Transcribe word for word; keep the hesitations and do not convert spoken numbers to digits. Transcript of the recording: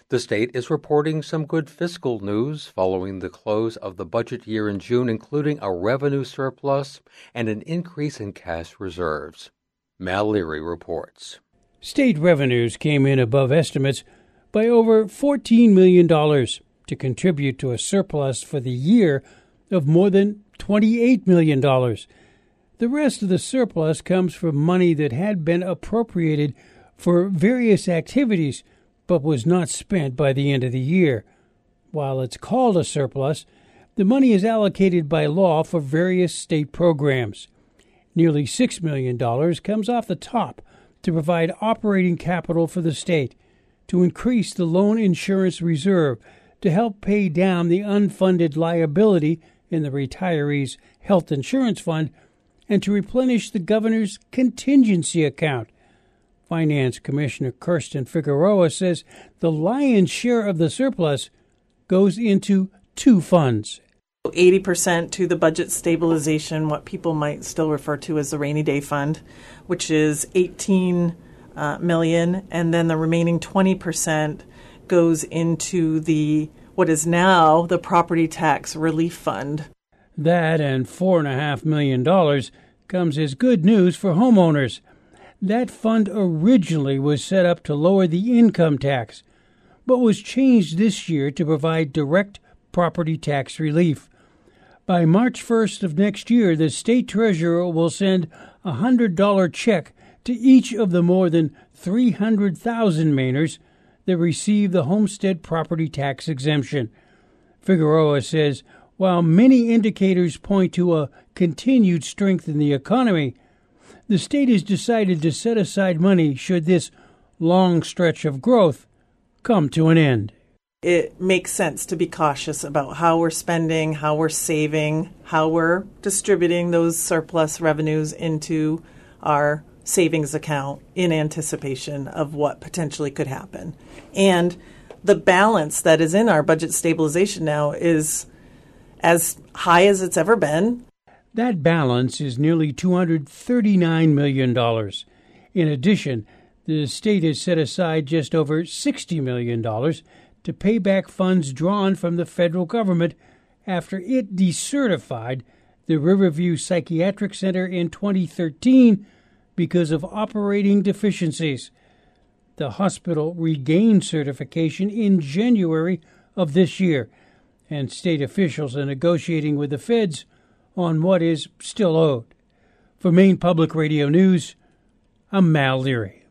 The state is reporting some good fiscal news following the close of the budget year in June, including a revenue surplus and an increase in cash reserves. Mal Leary reports. State revenues came in above estimates by over fourteen million dollars to contribute to a surplus for the year of more than twenty-eight million dollars. The rest of the surplus comes from money that had been appropriated for various activities but was not spent by the end of the year. While it's called a surplus, the money is allocated by law for various state programs. Nearly six million dollars comes off the top to provide operating capital for the state, to increase the loan insurance reserve, to help pay down the unfunded liability in the retirees' health insurance fund, and to replenish the governor's contingency account. Finance Commissioner Kirsten Figueroa says the lion's share of the surplus goes into two funds. eighty percent to the budget stabilization, what people might still refer to as the rainy day fund, which is eighteen uh, million, and then the remaining twenty percent goes into the what is now the property tax relief fund. That and four and a half million dollars comes as good news for homeowners. That fund originally was set up to lower the income tax, but was changed this year to provide direct property tax relief. By March first of next year, the state treasurer will send a one hundred dollars check to each of the more than three hundred thousand Mainers that receive the homestead property tax exemption. Figueroa says while many indicators point to a continued strength in the economy, the state has decided to set aside money should this long stretch of growth come to an end. It makes sense to be cautious about how we're spending, how we're saving, how we're distributing those surplus revenues into our savings account in anticipation of what potentially could happen. And the balance that is in our budget stabilization now is as high as it's ever been. That balance is nearly two hundred thirty-nine million dollars. In addition, the state has set aside just over sixty million dollars to pay back funds drawn from the federal government after it decertified the Riverview Psychiatric Center in twenty thirteen because of operating deficiencies. The hospital regained certification in January of this year, and state officials are negotiating with the feds on what is still owed. For Maine Public Radio News, I'm Mal Leary.